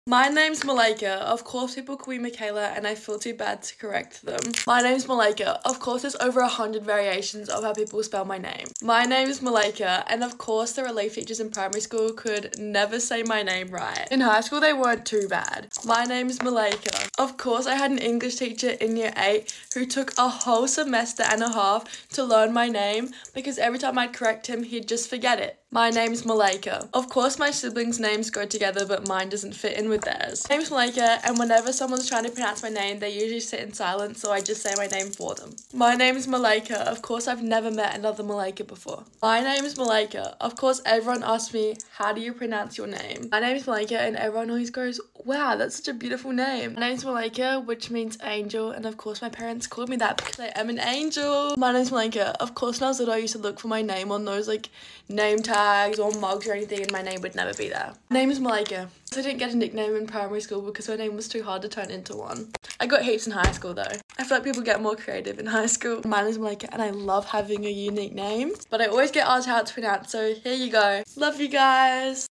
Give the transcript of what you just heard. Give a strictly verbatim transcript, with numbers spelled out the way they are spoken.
My name's Malika. Of course people call me Michaela and I feel too bad to correct them. My name's Malika. Of course there's over a hundred variations of how people spell my name. My name's Malika, and of course the relief teachers in primary school could never say my name right. In high school they weren't too bad. My name's Malika. Of course I had an English teacher in year eight who took a whole semester and a half to learn my name because every time I'd correct him he'd just forget it. My name's Malika. Of course my siblings' names go together but mine doesn't fit in with theirs. My name's Malika, and whenever someone's trying to pronounce my name they usually sit in silence, so I just say my name for them. My name's Malika. Of course I've never met another Malika before. My name's Malika. Of course everyone asks me, how do you pronounce your name? My name's Malika, and everyone always goes, wow, that's such a beautiful name. My name's Malika, which means angel, and of course my parents called me that because I am an angel. My name's Malika. Of course when I was little I used to look for my name on those like name tags or mugs or anything, and my name would never be there. My name is Malika. I didn't get a nickname in primary school because my name was too hard to turn into one. I got heaps in high school though. I feel like people get more creative in high school. My name is Malika and I love having a unique name, but I always get asked how it's pronounced, so here you go. Love you guys.